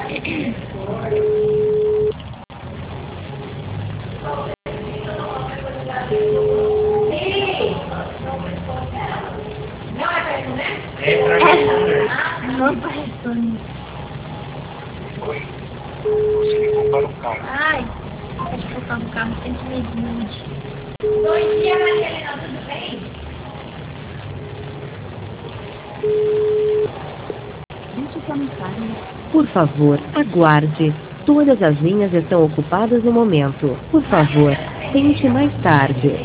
Não vai responder. Oi. Você ligou para o carro. Ai, acho que eu tô no carro sem que me mude. Bom dia, Marcelina, tudo bem? Deixe sua mensagem. Por favor, aguarde. Todas as linhas estão ocupadas no momento. Por favor, tente mais tarde.